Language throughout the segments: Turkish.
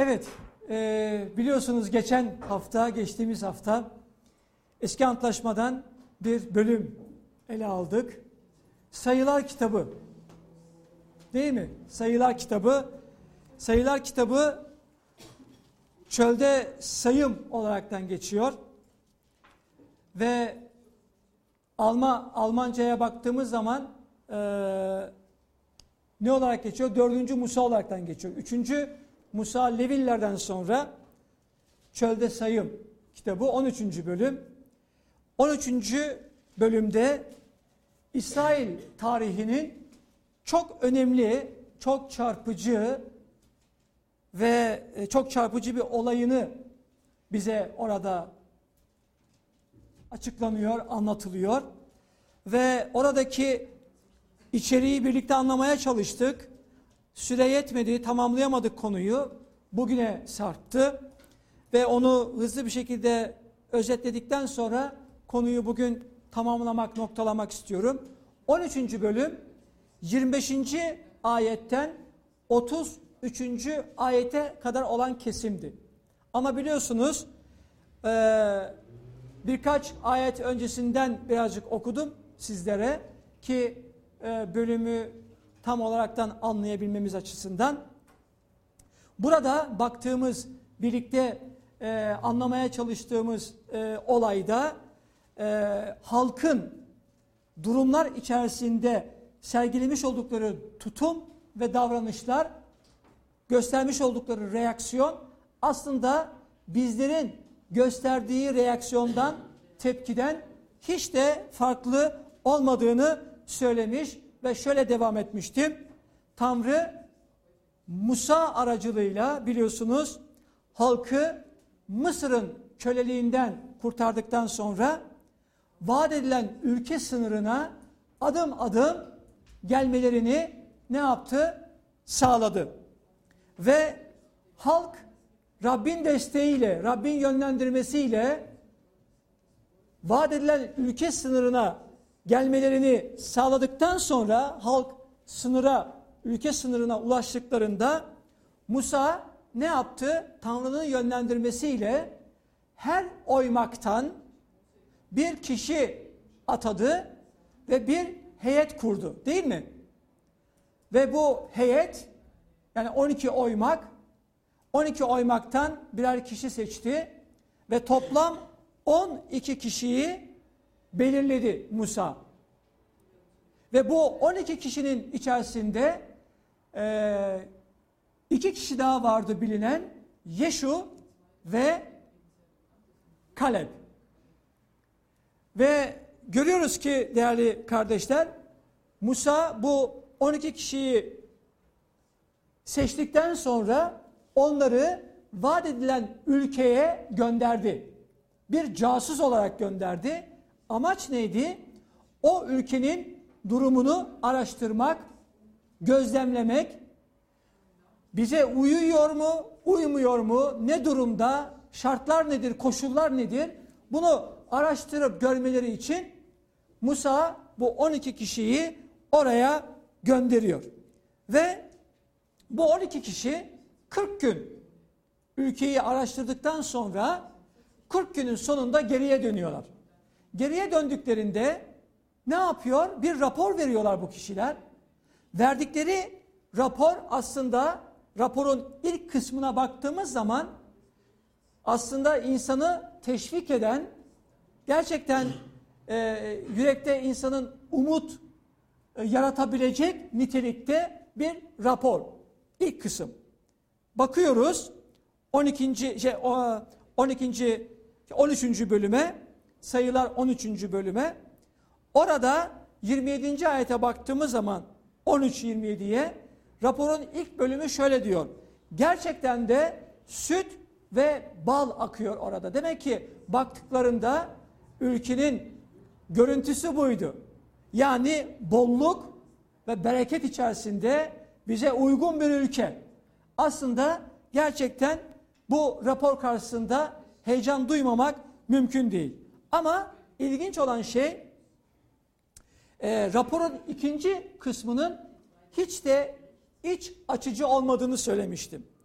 Evet, biliyorsunuz geçtiğimiz hafta Eski Antlaşma'dan bir bölüm ele aldık. Sayılar kitabı, değil mi? Sayılar kitabı çölde sayım olaraktan geçiyor. Ve Almanca'ya baktığımız zaman ne olarak geçiyor? 4. Musa olaraktan geçiyor. 3. Musa Levillerden sonra çölde sayım kitabı 13. bölüm. 13. bölümde İsrail tarihinin çok önemli, çok çarpıcı bir olayını bize orada açıklanıyor, anlatılıyor. Ve oradaki içeriği birlikte anlamaya çalıştık. Süre yetmedi, tamamlayamadık konuyu. Bugüne sarktı ve onu hızlı bir şekilde özetledikten sonra konuyu bugün tamamlamak, noktalamak istiyorum. 13. bölüm 25. ayetten 33. ayete kadar olan kesimdi. Ama biliyorsunuz birkaç ayet öncesinden birazcık okudum sizlere ki bölümü tam olaraktan anlayabilmemiz açısından. Burada baktığımız, birlikte anlamaya çalıştığımız olayda halkın durumlar içerisinde sergilemiş oldukları tutum ve davranışlar, göstermiş oldukları reaksiyon aslında bizlerin gösterdiği reaksiyondan, tepkiden hiç de farklı olmadığını söylemiş ve şöyle devam etmiştim. Tanrı Musa aracılığıyla biliyorsunuz halkı Mısır'ın köleliğinden kurtardıktan sonra vaat edilen ülke sınırına adım adım gelmelerini ne yaptı? Sağladı. Ve halk Rabbin desteğiyle, Rabbin yönlendirmesiyle vaat edilen ülke sınırına gelmelerini sağladıktan sonra halk ülke sınırına ulaştıklarında Musa ne yaptı? Tanrı'nın yönlendirmesiyle her oymaktan bir kişi atadı ve bir heyet kurdu, değil mi? Ve bu heyet, yani 12 oymaktan birer kişi seçti ve toplam 12 kişiyi belirledi Musa. Ve bu 12 kişinin içerisinde 2 kişi daha vardı bilinen, Yeşu ve Kaleb. Ve görüyoruz ki değerli kardeşler, Musa bu 12 kişiyi seçtikten sonra onları vaat edilen ülkeye gönderdi. Bir casus olarak gönderdi. Amaç neydi? O ülkenin durumunu araştırmak, gözlemlemek, bize uyuyor mu, uymuyor mu, ne durumda, şartlar nedir, koşullar nedir? Bunu araştırıp görmeleri için Musa bu 12 kişiyi oraya gönderiyor. Ve bu 12 kişi 40 gün ülkeyi araştırdıktan sonra 40 günün sonunda geriye dönüyorlar. Geriye döndüklerinde ne yapıyor? Bir rapor veriyorlar bu kişiler. Verdikleri rapor aslında raporun ilk kısmına baktığımız zaman aslında insanı teşvik eden, gerçekten yürekte insanın umut yaratabilecek nitelikte bir rapor. İlk kısım. Bakıyoruz 13. bölüme, sayılar 13. bölüme. Orada 27. ayete baktığımız zaman 13-27'ye raporun ilk bölümü şöyle diyor. Gerçekten de süt ve bal akıyor orada. Demek ki baktıklarında ülkenin görüntüsü buydu. Yani bolluk ve bereket içerisinde bize uygun bir ülke. Aslında gerçekten bu rapor karşısında heyecan duymamak mümkün değil. Ama ilginç olan şey raporun ikinci kısmının hiç de iç açıcı olmadığını söylemiştim.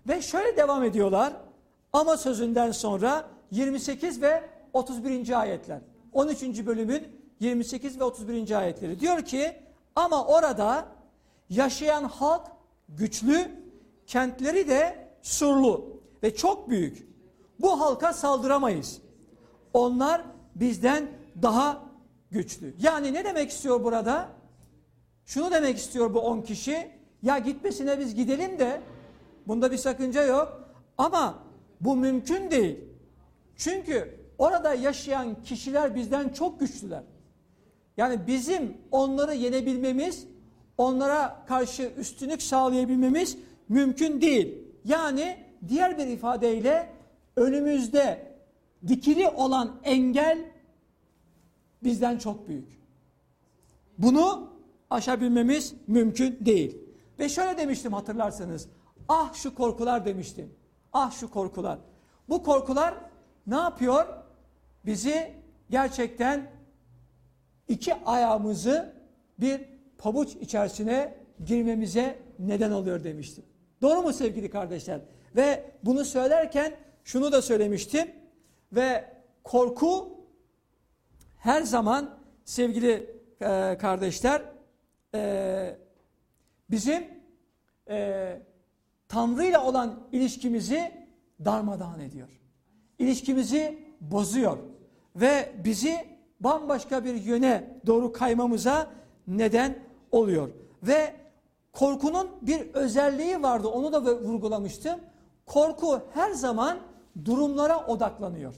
Ve şöyle devam ediyorlar. Ama sözünden sonra 28 ve 31. ayetler. 13. bölümün 28 ve 31. ayetleri. Diyor ki ama orada yaşayan halk güçlü, kentleri de surlu ve çok büyük. Bu halka saldıramayız. Onlar bizden daha güçlü. Yani ne demek istiyor burada? Şunu demek istiyor bu 10 kişi. Ya gitmesine biz gidelim de bunda bir sakınca yok. Ama bu mümkün değil. Çünkü orada yaşayan kişiler bizden çok güçlüler. Yani bizim onları yenebilmemiz, onlara karşı üstünlük sağlayabilmemiz mümkün değil. Yani diğer bir ifadeyle önümüzde dikili olan engel bizden çok büyük. Bunu aşabilmemiz mümkün değil. Ve şöyle demiştim hatırlarsanız. Ah şu korkular demiştim. Ah şu korkular. Bu korkular ne yapıyor? Bizi gerçekten iki ayağımızı bir pabuç içerisine girmemize neden oluyor demiştim. Doğru mu sevgili kardeşler? Ve bunu söylerken şunu da söylemiştim. Ve korku her zaman sevgili kardeşler bizim Tanrı ile olan ilişkimizi darmadağın ediyor. İlişkimizi bozuyor. Ve bizi bambaşka bir yöne doğru kaymamıza neden oluyor. Ve korkunun bir özelliği vardı. Onu da vurgulamıştım. Korku her zaman durumlara odaklanıyor.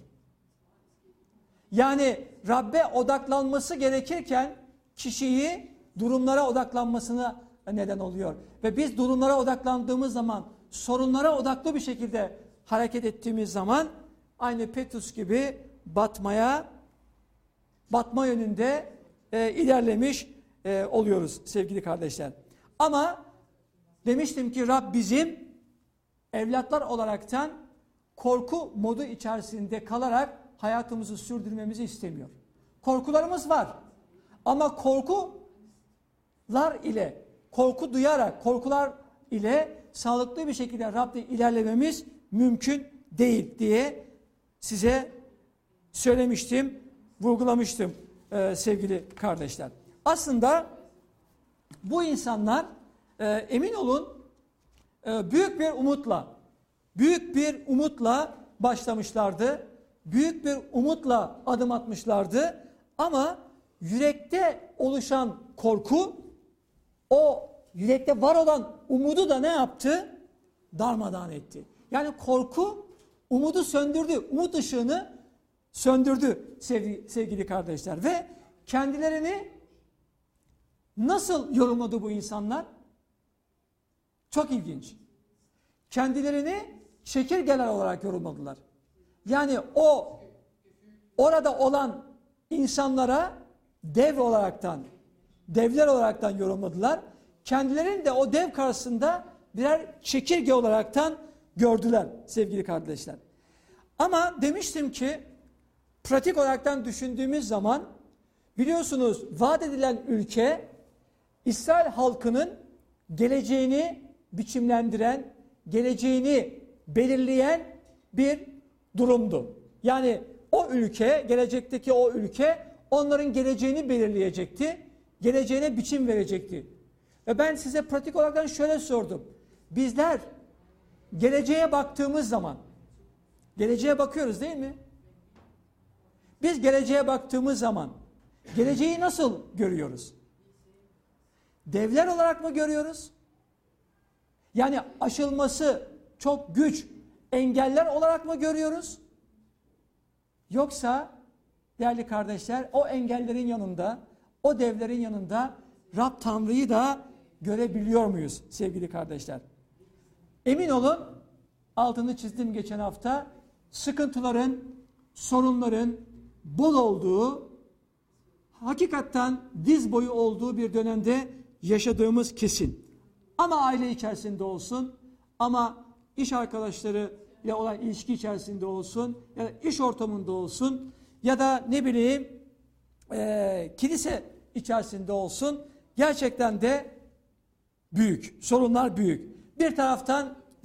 Yani Rabbe odaklanması gerekirken kişiyi durumlara odaklanmasına neden oluyor. Ve biz durumlara odaklandığımız zaman, sorunlara odaklı bir şekilde hareket ettiğimiz zaman aynı Petrus gibi batma yönünde ilerlemiş oluyoruz sevgili kardeşler. Ama demiştim ki Rab bizim evlatlar olaraktan korku modu içerisinde kalarak hayatımızı sürdürmemizi istemiyor. Korkularımız var. Ama korku duyarak, korkular ile sağlıklı bir şekilde Rab'de ilerlememiz mümkün değil diye size söylemiştim, vurgulamıştım sevgili kardeşler. Aslında bu insanlar emin olun büyük bir umutla başlamışlardı. Büyük bir umutla adım atmışlardı. Ama yürekte oluşan korku o yürekte var olan umudu da ne yaptı? Darmadağın etti. Yani korku umudu söndürdü. Umut ışığını söndürdü sevgili kardeşler. Ve kendilerini nasıl yorumladı bu insanlar? Çok ilginç. Kendilerini çekirgeler olarak yorumladılar. Yani orada olan insanlara devler olaraktan yorumladılar. Kendilerini de o dev karşısında birer çekirge olaraktan gördüler sevgili kardeşler. Ama demiştim ki pratik olaraktan düşündüğümüz zaman biliyorsunuz vaat edilen ülke İsrail halkının geleceğini biçimlendiren, geleceğini belirleyen bir durumdu. Yani o ülke, gelecekteki o ülke onların geleceğini belirleyecekti. Geleceğine biçim verecekti. Ve ben size pratik olarak şöyle sordum. Bizler geleceğe baktığımız zaman, geleceğe bakıyoruz değil mi? Biz geleceğe baktığımız zaman geleceği nasıl görüyoruz? Devler olarak mı görüyoruz? Yani aşılması çok güç engeller olarak mı görüyoruz? Yoksa değerli kardeşler o engellerin yanında, o devlerin yanında Rab Tanrı'yı da görebiliyor muyuz sevgili kardeşler? Emin olun, altını çizdim geçen hafta, sıkıntıların, sorunların bol olduğu, hakikaten diz boyu olduğu bir dönemde yaşadığımız kesin. Ama aile içerisinde olsun, ama iş arkadaşları ile olan ilişki içerisinde olsun, ya da iş ortamında olsun, ya da ne bileyim kilise içerisinde olsun, gerçekten de büyük, sorunlar büyük. Bir taraftan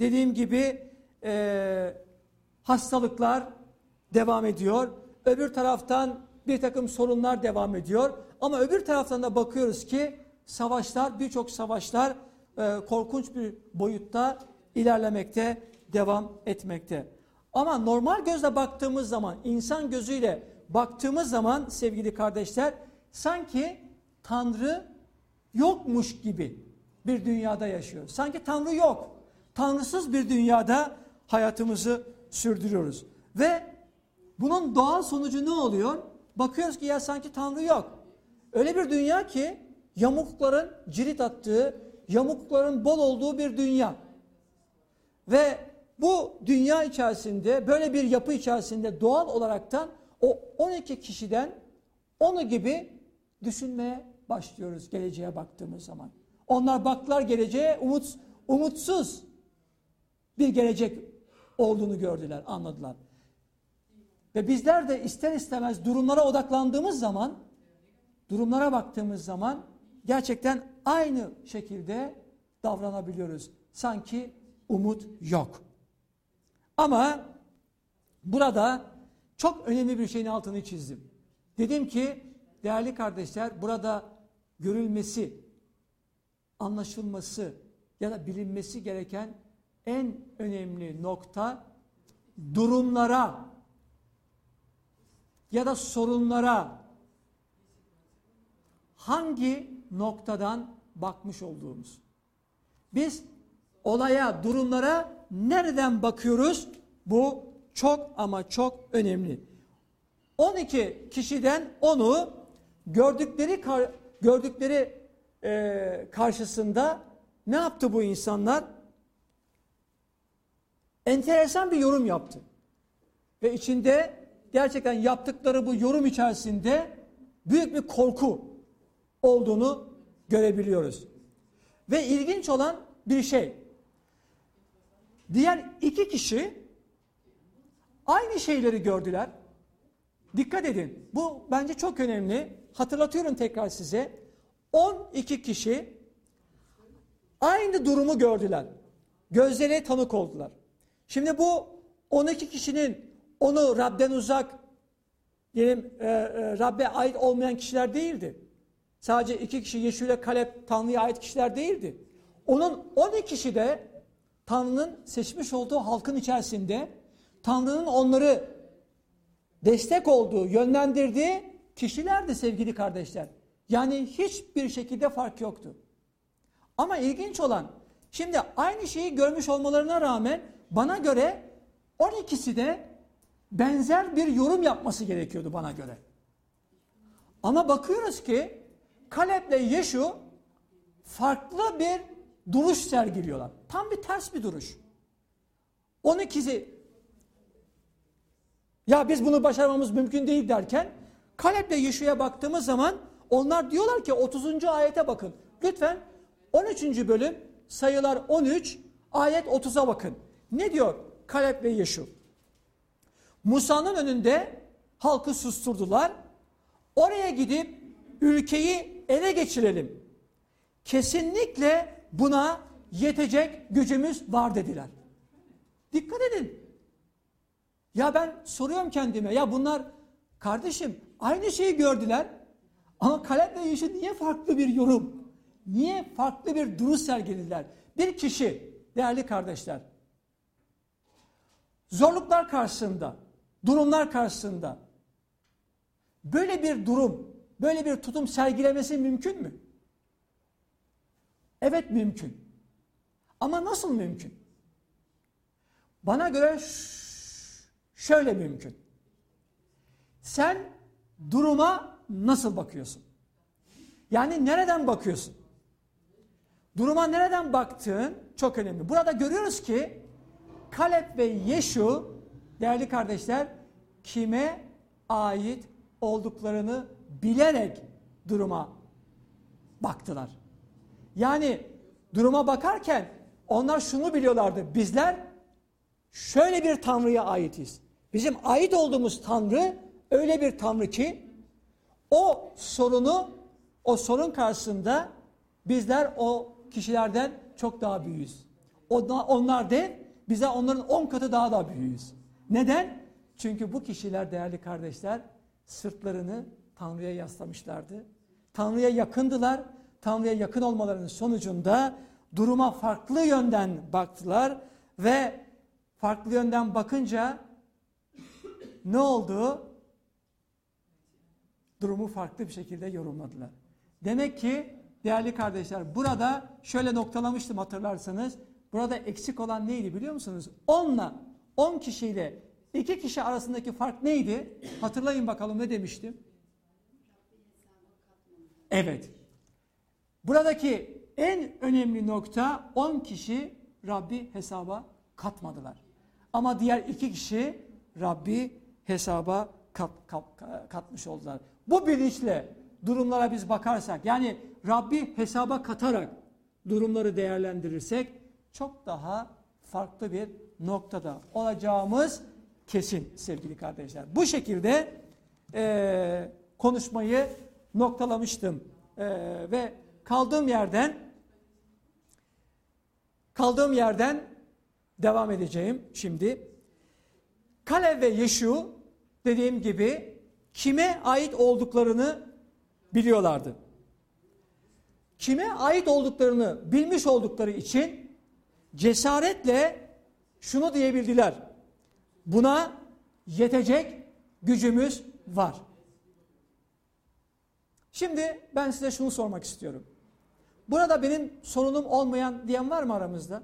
dediğim gibi hastalıklar devam ediyor. Öbür taraftan bir takım sorunlar devam ediyor. Ama öbür taraftan da bakıyoruz ki savaşlar, birçok savaşlar korkunç bir boyutta ilerlemekte, devam etmekte. Ama normal gözle baktığımız zaman, insan gözüyle baktığımız zaman sevgili kardeşler, sanki Tanrı yokmuş gibi bir dünyada yaşıyor. Sanki Tanrı yok. Tanrısız bir dünyada hayatımızı sürdürüyoruz. Ve bunun doğal sonucu ne oluyor? Bakıyoruz ki ya sanki Tanrı yok. Öyle bir dünya ki yamuklukların cirit attığı, yamuklukların bol olduğu bir dünya. Ve bu dünya içerisinde, böyle bir yapı içerisinde doğal olaraktan o 12 kişiden onu gibi düşünmeye başlıyoruz geleceğe baktığımız zaman. Onlar baktılar geleceğe, umutsuz bir gelecek olduğunu gördüler, anladılar. Ve bizler de ister istemez durumlara odaklandığımız zaman, durumlara baktığımız zaman gerçekten aynı şekilde davranabiliyoruz. Sanki umut yok. Ama burada çok önemli bir şeyin altını çizdim. Dedim ki değerli kardeşler, burada görülmesi, anlaşılması ya da bilinmesi gereken en önemli nokta durumlara ya da sorunlara hangi noktadan bakmış olduğumuz. Biz olaya, durumlara nereden bakıyoruz? Bu çok ama çok önemli. 12 kişiden 10'u gördükleri karşısında ne yaptı bu insanlar? Enteresan bir yorum yaptı. Ve içinde gerçekten yaptıkları bu yorum içerisinde büyük bir korku olduğunu görebiliyoruz. Ve ilginç olan bir şey, diğer 2 kişi aynı şeyleri gördüler. Dikkat edin, bu bence çok önemli. Hatırlatıyorum tekrar size. 12 kişi aynı durumu gördüler. Gözlerine tanık oldular. Şimdi bu 12 kişinin onu Rab'den uzak, diyelim Rab'be ait olmayan kişiler değildi. Sadece 2 kişi Yeşu ile Kaleb Tanrı'ya ait kişiler değildi. Onun 12 kişi de Tanrı'nın seçmiş olduğu halkın içerisinde Tanrı'nın onları destek olduğu, yönlendirdiği kişilerdi sevgili kardeşler. Yani hiçbir şekilde fark yoktu. Ama ilginç olan, şimdi aynı şeyi görmüş olmalarına rağmen bana göre 12'si de benzer bir yorum yapması gerekiyordu bana göre. Ama bakıyoruz ki Kaleb ile Yeşu farklı bir duruş sergiliyorlar. Tam bir ters bir duruş. 12'si ya biz bunu başarmamız mümkün değil derken Kaleb ile Yeşu'ya baktığımız zaman onlar diyorlar ki 30. ayete bakın. Lütfen 13. bölüm Sayılar 13 ayet 30'a bakın. Ne diyor Kaleb ve Yeşu? Musa'nın önünde halkı susturdular. Oraya gidip ülkeyi ele geçirelim. Kesinlikle buna yetecek gücümüz var dediler. Dikkat edin. Ya ben soruyorum kendime, ya bunlar kardeşim aynı şeyi gördüler ama Kaleb ve Yeşu niye farklı bir yorum, niye farklı bir duruş sergilediler? Bir kişi değerli kardeşler, zorluklar karşısında, durumlar karşısında böyle bir durum, böyle bir tutum sergilemesi mümkün mü? Evet mümkün. Ama nasıl mümkün? Bana göre şöyle mümkün. Sen duruma nasıl bakıyorsun? Yani nereden bakıyorsun? Duruma nereden baktığın çok önemli. Burada görüyoruz ki Kaleb ve Yeşu değerli kardeşler kime ait olduklarını bilerek duruma baktılar. Yani duruma bakarken onlar şunu biliyorlardı. Bizler şöyle bir Tanrı'ya aitiz. Bizim ait olduğumuz Tanrı öyle bir Tanrı ki o sorun karşısında bizler o kişilerden çok daha büyüğüz. Onlar dev, bize onların 10 katı daha da büyüğüz. Neden? Çünkü bu kişiler değerli kardeşler sırtlarını Tanrı'ya yaslamışlardı. Tanrı'ya yakındılar. Tanrı'ya yakın olmalarının sonucunda duruma farklı yönden baktılar ve farklı yönden bakınca ne oldu? Durumu farklı bir şekilde yorumladılar. Demek ki değerli kardeşler burada şöyle noktalamıştım hatırlarsanız. Burada eksik olan neydi biliyor musunuz? 10 kişiyle 2 kişi arasındaki fark neydi? Hatırlayın bakalım ne demiştim? Evet. Buradaki en önemli nokta 10 kişi Rabbi hesaba katmadılar. Ama diğer 2 kişi Rabbi hesaba katmış oldular. Bu bilinçle durumlara biz bakarsak, yani Rabbi hesaba katarak durumları değerlendirirsek çok daha farklı bir noktada olacağımız kesin sevgili kardeşler. Bu şekilde konuşmayı noktalamıştım ve kaldığım yerden devam edeceğim şimdi. Kalev ve Yeşu dediğim gibi kime ait olduklarını biliyorlardı. Kime ait olduklarını bilmiş oldukları için cesaretle şunu diyebildiler. Buna yetecek gücümüz var. Şimdi ben size şunu sormak istiyorum. Burada benim sorunum olmayan diyen var mı aramızda?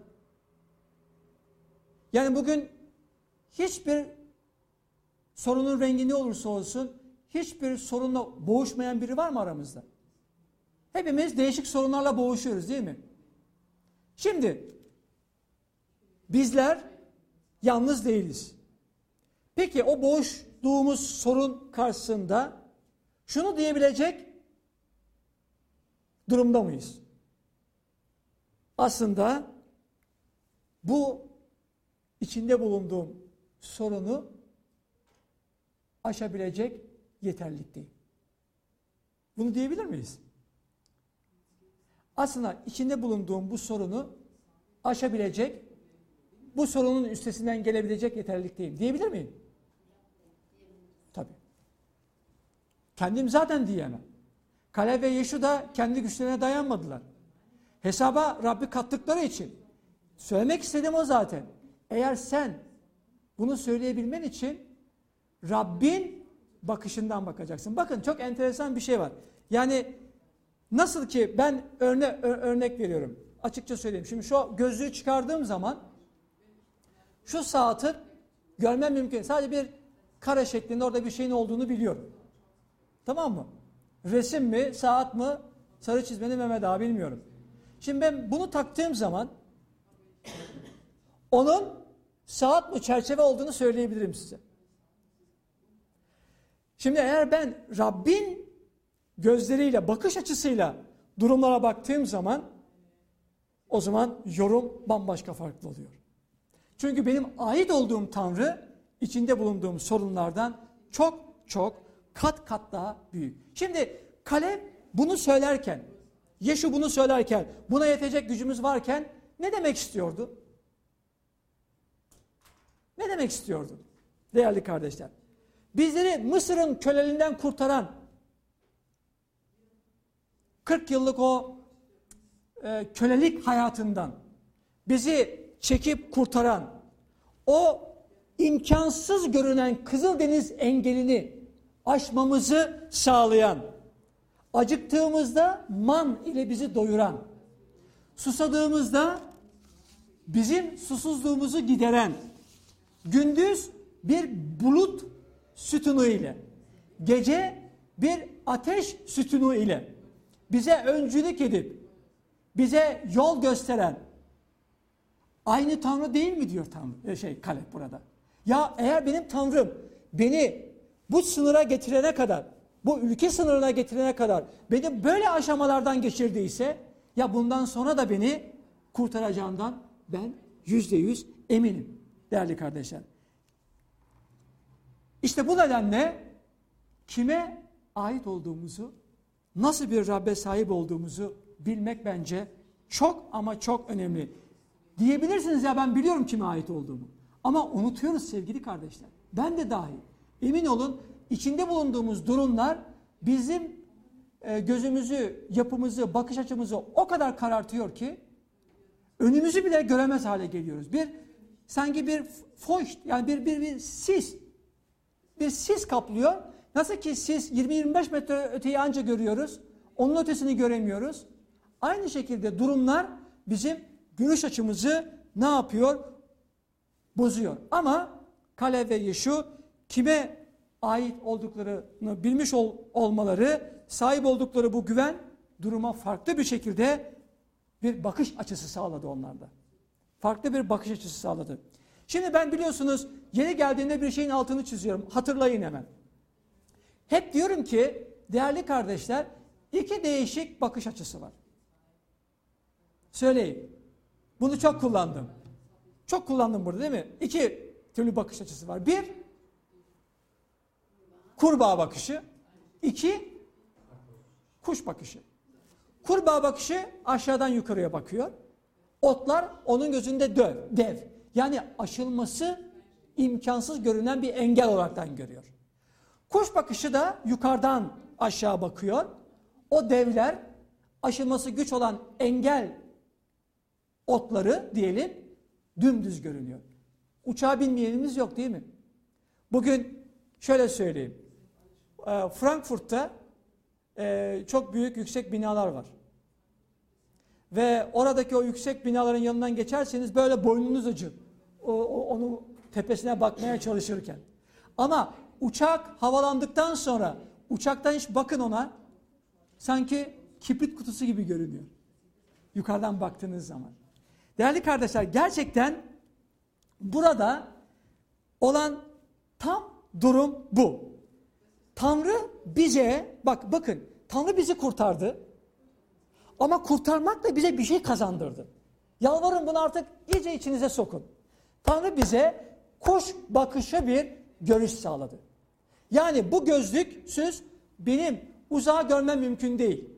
Yani bugün hiçbir sorunun rengi ne olursa olsun hiçbir sorunla boğuşmayan biri var mı aramızda? Hepimiz değişik sorunlarla boğuşuyoruz değil mi? Şimdi bizler yalnız değiliz. Peki o boğuştuğumuz sorun karşısında şunu diyebilecek durumda mıyız? Aslında bu içinde bulunduğum sorunu aşabilecek yeterlilikteyim. Bunu diyebilir miyiz? Aslında içinde bulunduğum bu sorunu aşabilecek, bu sorunun üstesinden gelebilecek yeterlilikteyim. Diyebilir miyim? Tabii. Kendim zaten diyemem. Kalev ve Yeşu da kendi güçlerine dayanmadılar. Hesaba Rabbi kattıkları için. Söylemek istediğim o zaten. Eğer sen bunu söyleyebilmen için Rabbin bakışından bakacaksın. Bakın çok enteresan bir şey var. Yani nasıl ki ben örnek veriyorum. Açıkça söyleyeyim. Şimdi şu gözlüğü çıkardığım zaman şu saati görmem mümkün. Sadece bir kare şeklinde orada bir şeyin olduğunu biliyorum. Tamam mı? Resim mi, saat mi, sarı çizmeli Mehmet Ağa bilmiyorum. Şimdi ben bunu taktığım zaman onun saat mi, çerçeve olduğunu söyleyebilirim size. Şimdi eğer ben Rabbin gözleriyle, bakış açısıyla durumlara baktığım zaman o zaman yorum bambaşka farklı oluyor. Çünkü benim ait olduğum Tanrı içinde bulunduğum sorunlardan çok çok kat daha büyük. Şimdi Kalev bunu söylerken, Yeşu bunu söylerken, buna yetecek gücümüz varken ne demek istiyordu? Ne demek istiyordu? Değerli kardeşler. Bizleri Mısır'ın köleliğinden kurtaran 40 yıllık o kölelik hayatından bizi çekip kurtaran, o imkansız görünen Kızıldeniz engelini aşmamızı sağlayan, acıktığımızda man ile bizi doyuran, susadığımızda bizim susuzluğumuzu gideren, gündüz bir bulut sütunu ile, gece bir ateş sütunu ile bize öncülük edip bize yol gösteren aynı Tanrı değil mi diyor Kalev burada. Ya eğer benim Tanrım beni bu sınıra getirene kadar, bu ülke sınırına getirene kadar beni böyle aşamalardan geçirdiyse ya bundan sonra da beni kurtaracağından ben %100 eminim değerli kardeşler. İşte bu nedenle kime ait olduğumuzu, nasıl bir Rabbe sahip olduğumuzu bilmek bence çok ama çok önemli. Diyebilirsiniz ya ben biliyorum kime ait olduğumu. Ama unutuyoruz sevgili kardeşler. Ben de dahil. Emin olun içinde bulunduğumuz durumlar bizim gözümüzü, yapımızı, bakış açımızı o kadar karartıyor ki önümüzü bile göremez hale geliyoruz. Sanki bir foş, yani bir sis. Bir sis kaplıyor. Nasıl ki sis 20-25 metre öteyi anca görüyoruz. Onun ötesini göremiyoruz. Aynı şekilde durumlar bizim görüş açımızı ne yapıyor? Bozuyor. Ama Kalev ve Yeşu kime ait olduklarını bilmiş olmaları, sahip oldukları bu güven duruma farklı bir şekilde bir bakış açısı sağladı onlarda. Farklı bir bakış açısı sağladı. Şimdi ben biliyorsunuz yeni geldiğinde bir şeyin altını çiziyorum. Hatırlayın hemen. Hep diyorum ki değerli kardeşler iki değişik bakış açısı var. Söyleyeyim. Bunu çok kullandım. Çok kullandım burada değil mi? İki türlü bakış açısı var. Bir, kurbağa bakışı. İki, kuş bakışı. Kurbağa bakışı aşağıdan yukarıya bakıyor. Otlar onun gözünde dev. Yani aşılması imkansız görünen bir engel olaraktan görüyor. Kuş bakışı da yukarıdan aşağı bakıyor. O devler aşılması güç olan engel otları diyelim dümdüz görünüyor. Uçağa binmeyenimiz yok değil mi? Bugün şöyle söyleyeyim. Frankfurt'ta çok büyük yüksek binalar var. Ve oradaki o yüksek binaların yanından geçerseniz böyle boynunuz acır. Onun tepesine bakmaya çalışırken. Ama uçak havalandıktan sonra uçaktan hiç bakın ona sanki kibrit kutusu gibi görünüyor. Yukarıdan baktığınız zaman. Değerli kardeşler gerçekten burada olan tam durum bu. Tanrı bize bakın Tanrı bizi kurtardı. Ama kurtarmak da bize bir şey kazandırdı. Yalvarın bunu artık iyice içinize sokun. Tanrı bize kuş bakışı bir görüş sağladı. Yani bu gözlüksüz benim uzağa görmem mümkün değil.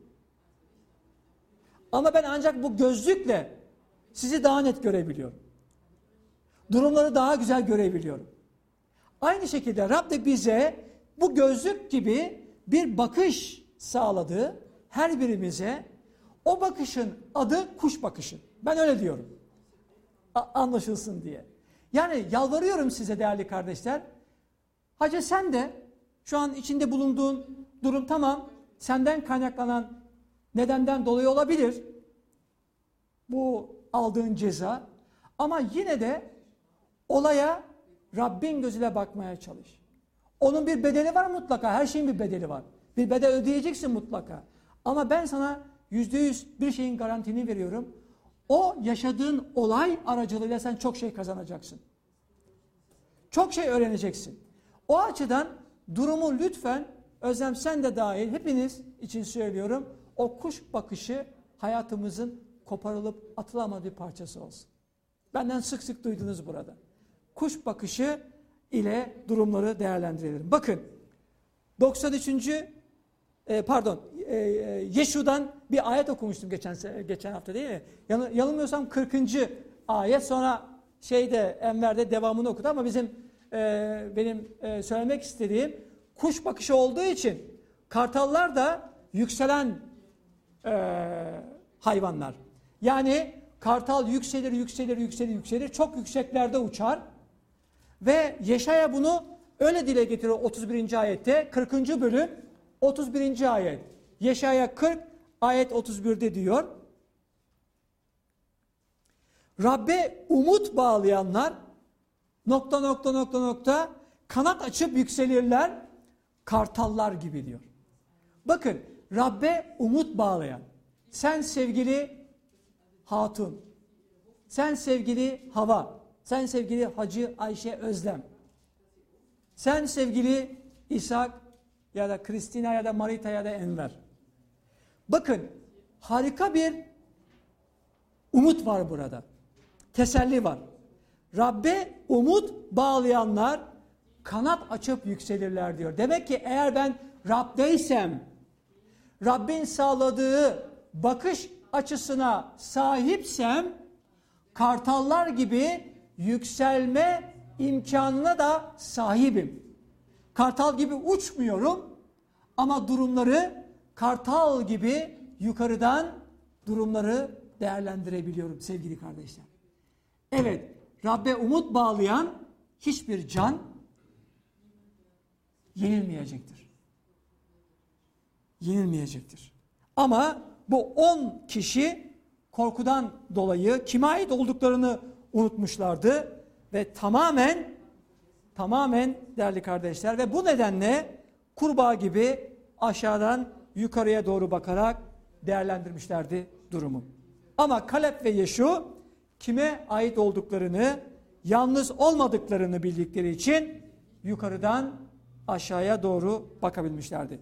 Ama ben ancak bu gözlükle sizi daha net görebiliyorum. Durumları daha güzel görebiliyorum. Aynı şekilde Rab de bize bu gözlük gibi bir bakış sağladı. Her birimize o bakışın adı kuş bakışı. Ben öyle diyorum. Anlaşılsın diye. Yani yalvarıyorum size değerli kardeşler. Hacı sen de şu an içinde bulunduğun durum tamam. Senden kaynaklanan nedenden dolayı olabilir. Bu aldığın ceza. Ama yine de olaya Rabbin gözüyle bakmaya çalış. Onun bir bedeli var mutlaka. Her şeyin bir bedeli var. Bir bedel ödeyeceksin mutlaka. Ama ben sana %100 bir şeyin garantini veriyorum. O yaşadığın olay aracılığıyla sen çok şey kazanacaksın. Çok şey öğreneceksin. O açıdan durumu lütfen Özlem sen de dahil hepiniz için söylüyorum. O kuş bakışı hayatımızın koparılıp atılamadığı parçası olsun. Benden sık sık duydunuz burada. Kuş bakışı ile durumları değerlendirelim. Bakın 93. Yeşu'dan bir ayet okumuştum geçen hafta değil mi? Yanılmıyorsam 40. ayet sonra Enver'de devamını okudu ama benim söylemek istediğim kuş bakışı olduğu için kartallar da yükselen hayvanlar. Yani kartal yükselir çok yükseklerde uçar ve Yeşaya bunu öyle dile getiriyor 31. ayette 40. bölüm 31. ayet. Yeşaya 40 ayet 31'de diyor. Rabbe umut bağlayanlar ... kanat açıp yükselirler kartallar gibi diyor. Bakın Rabbe umut bağlayan. Sen sevgili Hatun. Sen sevgili Hava. Sen sevgili Hacı Ayşe Özlem. Sen sevgili İshak ya da Kristina ya da Marita ya da Enver. Bakın harika bir umut var burada. Teselli var. Rabbe umut bağlayanlar kanat açıp yükselirler diyor. Demek ki eğer ben Rab'deysem, Rabbin sağladığı bakış açısına sahipsem kartallar gibi yükselme imkanına da sahibim. Kartal gibi uçmuyorum ama durumları kartal gibi yukarıdan durumları değerlendirebiliyorum sevgili kardeşler. Evet, Rabbe umut bağlayan hiçbir can yenilmeyecektir. Yenilmeyecektir. Ama bu 10 kişi korkudan dolayı kime ait olduklarını unutmuşlardı ve tamamen değerli kardeşler ve bu nedenle kurbağa gibi aşağıdan yukarıya doğru bakarak değerlendirmişlerdi durumu. Ama Kaleb ve Yeşu kime ait olduklarını, yalnız olmadıklarını bildikleri için yukarıdan aşağıya doğru bakabilmişlerdi.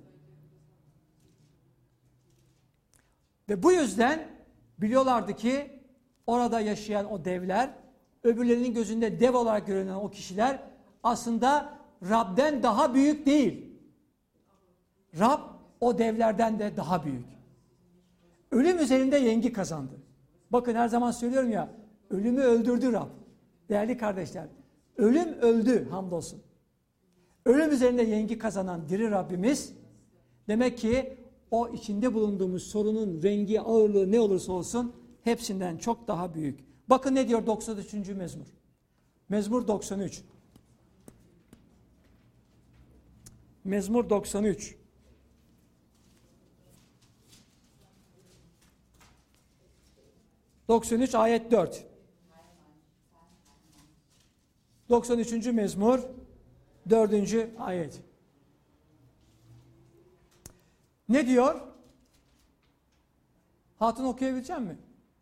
Ve bu yüzden biliyorlardı ki orada yaşayan o devler, öbürlerinin gözünde dev olarak görünen o kişiler aslında Rab'den daha büyük değil. Rab o devlerden de daha büyük. Ölüm üzerinde yengi kazandı. Bakın her zaman söylüyorum ya, ölümü öldürdü Rab. Değerli kardeşler, ölüm öldü hamdolsun. Ölüm üzerinde yengi kazanan diri Rabbimiz, demek ki o içinde bulunduğumuz sorunun rengi, ağırlığı ne olursa olsun hepsinden çok daha büyük. Bakın ne diyor 93. mezmur. Mezmur 93. Mezmur 93. Ayet 4. 93. mezmur 4. ayet. Ne diyor? Hatun okuyabilecek mi?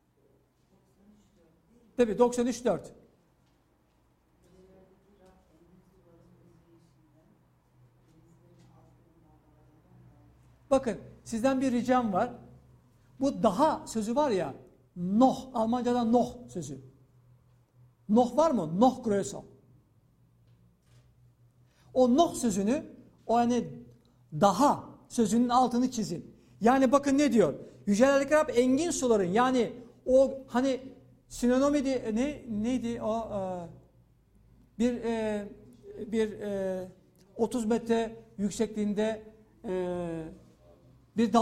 Tabii 93.4. Bakın sizden bir ricam var. Bu daha sözü var ya, Noh, Almanca'da Noh sözü. Noh var mı? Noh größer. O Noh sözünü, o hani daha sözünün altını çizin. Yani bakın ne diyor? Yücelik Rab engin suların, yani o hani sinonimiydi, neydi o bir 30 metre yüksekliğinde bir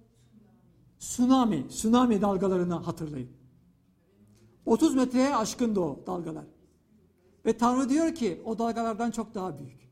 tsunami dalgalarını hatırlayın. 30 metreye aşkındı o dalgalar. Ve Tanrı diyor ki o dalgalardan çok daha büyük.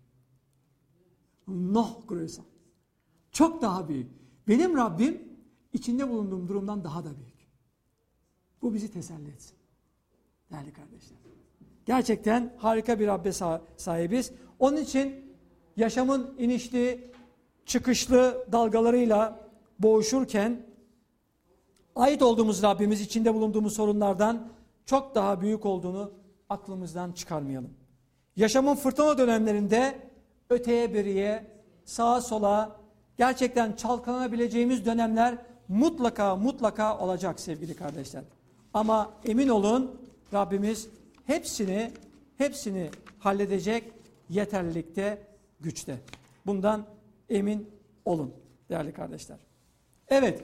Noh größer. Çok daha büyük. Benim Rabbim içinde bulunduğum durumdan daha da büyük. Bu bizi teselli etsin. Değerli kardeşler. Gerçekten harika bir Rabbe sahibiz. Onun için yaşamın inişli, çıkışlı dalgalarıyla boğuşurken ait olduğumuz Rabbimiz içinde bulunduğumuz sorunlardan çok daha büyük olduğunu aklımızdan çıkarmayalım. Yaşamın fırtına dönemlerinde öteye beriye, sağa sola gerçekten çalkalanabileceğimiz dönemler mutlaka olacak sevgili kardeşler. Ama emin olun Rabbimiz hepsini halledecek yeterlilikte, güçte. Bundan emin olun değerli kardeşler. Evet,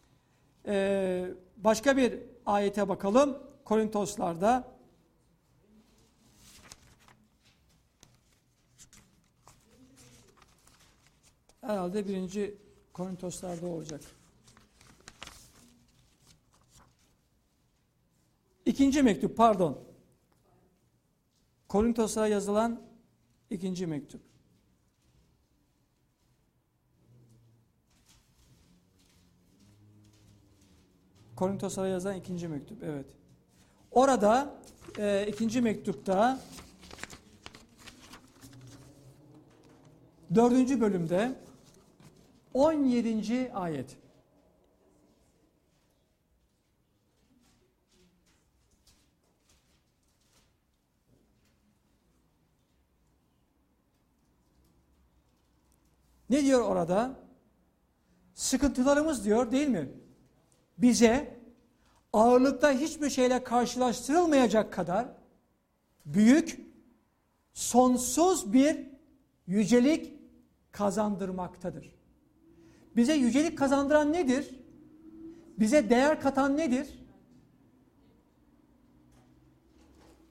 başka bir ayete bakalım. Korintoslarda herhalde 1. Korintoslarda olacak. 2. mektup, pardon. Korintos'a yazılan 2. mektup. Korintos'a yazılan 2. mektup, evet. Orada 2. mektupta 4. bölümde 17. ayet. Ne diyor orada? Sıkıntılarımız diyor, değil mi? Bize ağırlıkta hiçbir şeyle karşılaştırılmayacak kadar büyük, sonsuz bir yücelik kazandırmaktadır. Bize yücelik kazandıran nedir? Bize değer katan nedir?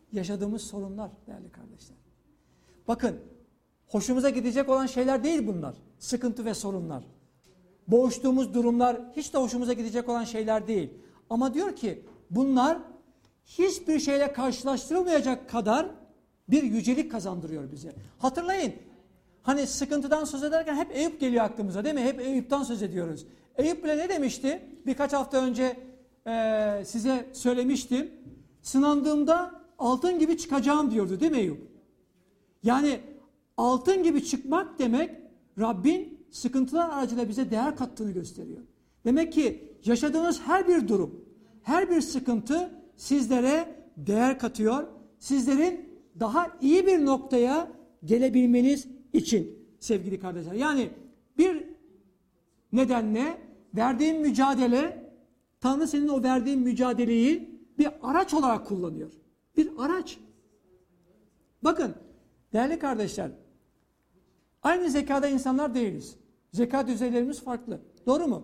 yaşadığımız sorunlar değerli kardeşler. Bakın, hoşumuza gidecek olan şeyler değil bunlar. Sıkıntı ve sorunlar. Boğuştuğumuz durumlar hiç de hoşumuza gidecek olan şeyler değil. Ama diyor ki bunlar hiçbir şeyle karşılaştırılmayacak kadar bir yücelik kazandırıyor bize. Hatırlayın, hani sıkıntıdan söz ederken hep Eyüp geliyor aklımıza değil mi? Hep Eyüp'ten söz ediyoruz. Eyüp bile ne demişti? Birkaç hafta önce size söylemiştim. Sınandığımda altın gibi çıkacağım diyordu değil mi Eyüp? Yani altın gibi çıkmak demek Rabbin sıkıntılar aracılığıyla bize değer kattığını gösteriyor. Demek ki yaşadığınız her bir durum, her bir sıkıntı sizlere değer katıyor. Sizlerin daha iyi bir noktaya gelebilmeniz için sevgili kardeşler. Yani bir nedenle verdiğin mücadele, Tanrı senin o verdiğin mücadeleyi bir araç olarak kullanıyor. Bir araç. Bakın değerli kardeşler, aynı zekada insanlar değiliz. Zeka düzeylerimiz farklı. Doğru mu?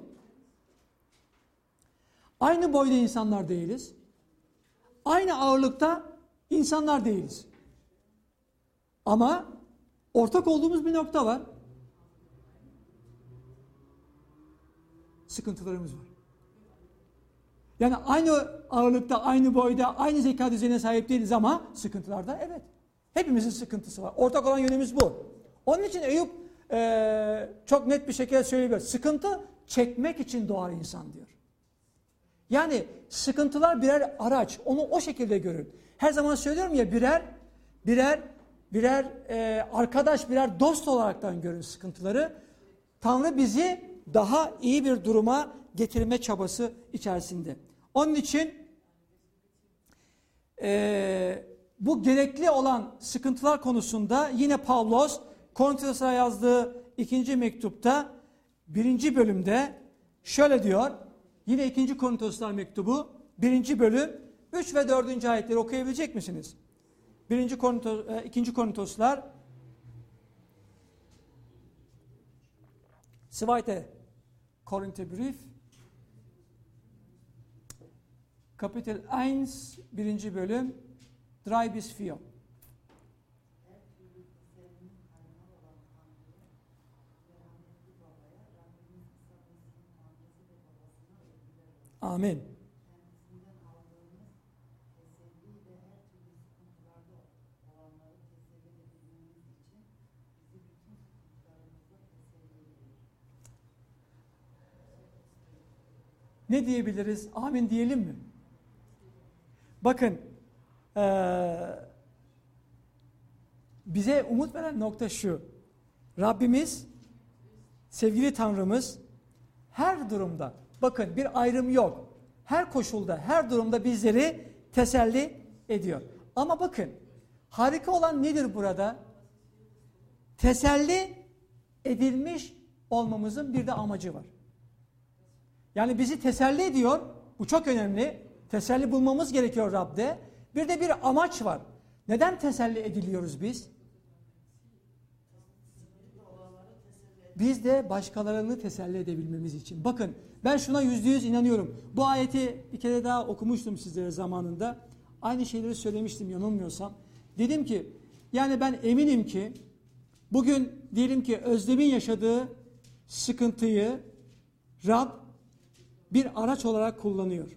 Aynı boyda insanlar değiliz. Aynı ağırlıkta insanlar değiliz. Ama ortak olduğumuz bir nokta var. Sıkıntılarımız var. Yani aynı ağırlıkta, aynı boyda, aynı zeka düzeyine sahip değiliz ama sıkıntılarda evet. Hepimizin sıkıntısı var. Ortak olan yönümüz bu. Onun için Eyüp çok net bir şekilde söylüyor. Sıkıntı çekmek için doğar insan diyor. Yani sıkıntılar birer araç. Onu o şekilde görün. Her zaman söylüyorum ya birer arkadaş, birer dost olaraktan görün sıkıntıları. Tanrı bizi daha iyi bir duruma getirme çabası içerisinde. Onun için bu gerekli olan sıkıntılar konusunda yine Pavlos Korinthos'a yazdığı 2. mektupta 1. bölümde şöyle diyor. Yine 2. Korintoslar mektubu 1. bölüm 3 ve 4. ayetleri okuyabilecek misiniz? 2. Korintoslar Zweite Korintherbrief Kapitel 1 1. bölüm 3 bis 4. Amin. Ne diyebiliriz? Amin diyelim mi? Bakın, bize umut veren nokta şu. Rabbimiz, sevgili Tanrımız her durumda, bakın bir ayrım yok. Her koşulda, her durumda bizleri teselli ediyor. Ama bakın, harika olan nedir burada? Teselli edilmiş olmamızın bir de amacı var. Yani bizi teselli ediyor. Bu çok önemli. Teselli bulmamız gerekiyor Rab'de. Bir de bir amaç var. Neden teselli ediliyoruz biz? Biz de başkalarını teselli edebilmemiz için. Bakın ben şuna %100 inanıyorum. Bu ayeti bir kere daha okumuştum sizlere zamanında. Aynı şeyleri söylemiştim yanılmıyorsam. Dedim ki yani ben eminim ki bugün diyelim ki Özlem'in yaşadığı sıkıntıyı Rab bir araç olarak kullanıyor.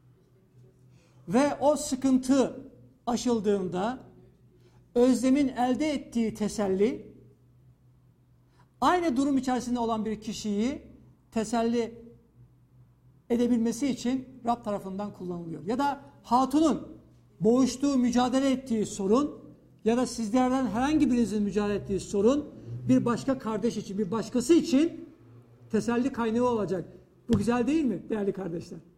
Ve o sıkıntı aşıldığında Özlem'in elde ettiği teselli aynı durum içerisinde olan bir kişiyi teselli edebilmesi için Rab tarafından kullanılıyor. Ya da Hatun'un boğuştuğu, mücadele ettiği sorun ya da sizlerden herhangi birinizin mücadele ettiği sorun bir başka kardeş için, bir başkası için teselli kaynağı olacak. Bu güzel değil mi değerli kardeşler?